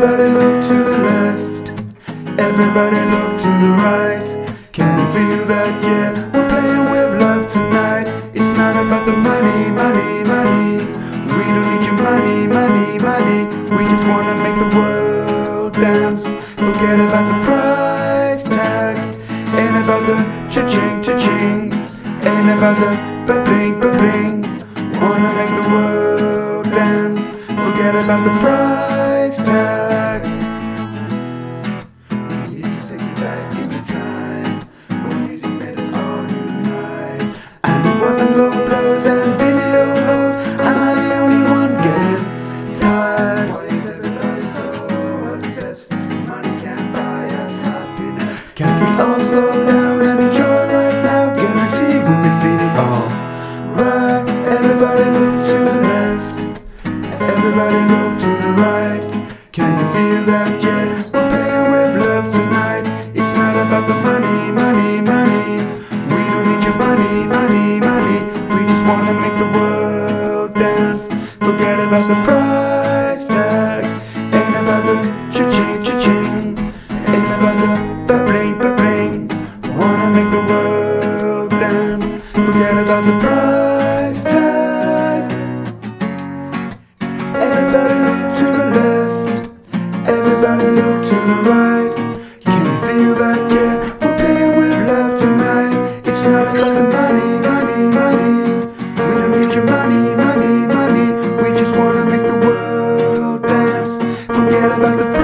Everybody look to the left, everybody look to the right. Can you feel that? Yeah, we're playing with love tonight. It's not about the money, money, money. We don't need your money, money, money. We just wanna make the world dance. Forget about the price tag. Ain't about the cha-ching, cha-ching. Ain't about the ba-bling, ba-bling. Wanna make the world dance. Forget about the price tag. We need to take it back in time when music made us all unite. And it wasn't low blows and video lows. Am I the only one getting tired? Why is everybody so obsessed? Money can't buy us happiness. Can we all slow down and enjoy right now? Guarantee we'll be feeling all right. Everybody look to the left, everybody look to the right. Can you feel that? Yeah, we're playing with love tonight. It's not about the money, money, money. We don't need your money, money, money. We just wanna make the world dance. Forget about the price tag. Ain't about the cha-ching, cha-ching. Ain't about the ba-bling, ba-bling. Wanna make the world dance. Forget about the price tag. Everybody look to the left, everybody look to the right. Can you feel that? Yeah, we're playing with love tonight. It's not about the money, money, money. We don't need your money, money, money. We just wanna make the world dance. Forget about the